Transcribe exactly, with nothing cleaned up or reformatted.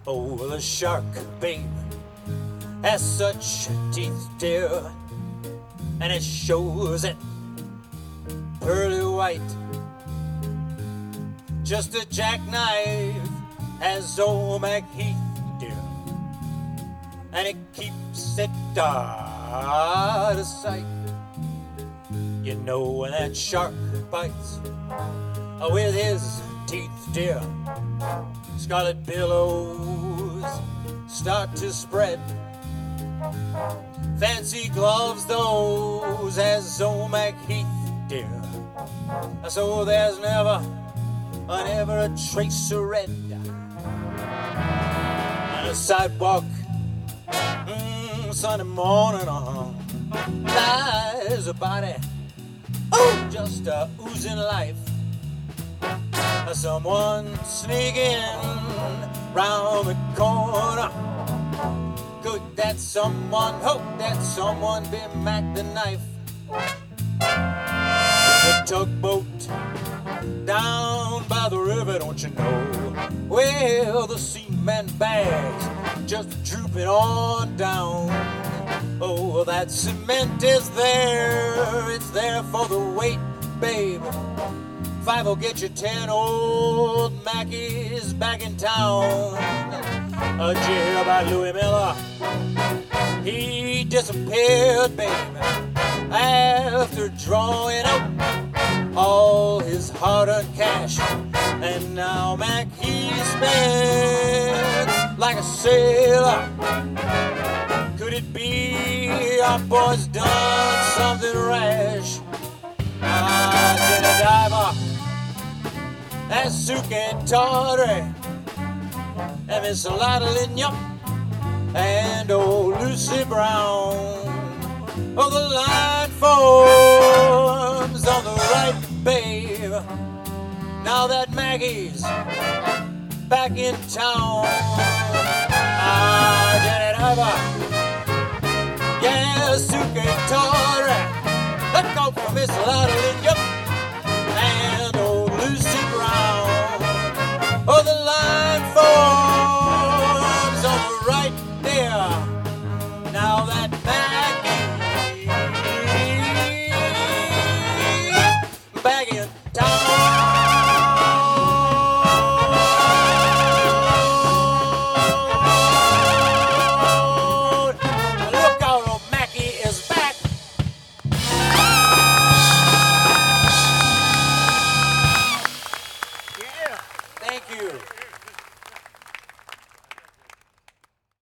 Oh, the shark, babe, has such teeth, dear, and it shows it pearly white. Just a jackknife has old MacHeath, dear, and it keeps it out of sight. You know when that shark bites uh, with his teeth, dear, scarlet billows start to spread. Fancy gloves those has old MacHeath, dear, so there's never, uh, never a trace of red. On the sidewalk, mm, Sunday morning, uh-huh, lies a body, oh, just uh, oozing life. Uh, someone sneaking round the corner. Could that someone, hope that someone be Mac the Knife? There's a tugboat down by the river, don't you know? Well, the cement bags just drooping on down. Oh, that cement is there, it's there for the weight, babe. Five will get you ten old Mackies back in town. Uh, did you hear about Louis Miller? He disappeared, babe, after drawing out all his hard-earned cash. And now Mac, he spent like a sailor. Could it be our boy's done something rash? Ah, Jenny Diver, and Suki Tawdry, and Miss Lida Lynn, and old Lucy Brown. Oh, the line forms on the right, babe, now that Maggie's back in town. Ah, Jenny Diver, yeah, Suki Tawdry, let go for Miss Lida Lynn, and old Lucy Brown. Oh, the line forms on the right there, now that Maggie's back in town. Look out, old Mackie is back. Yeah, thank you.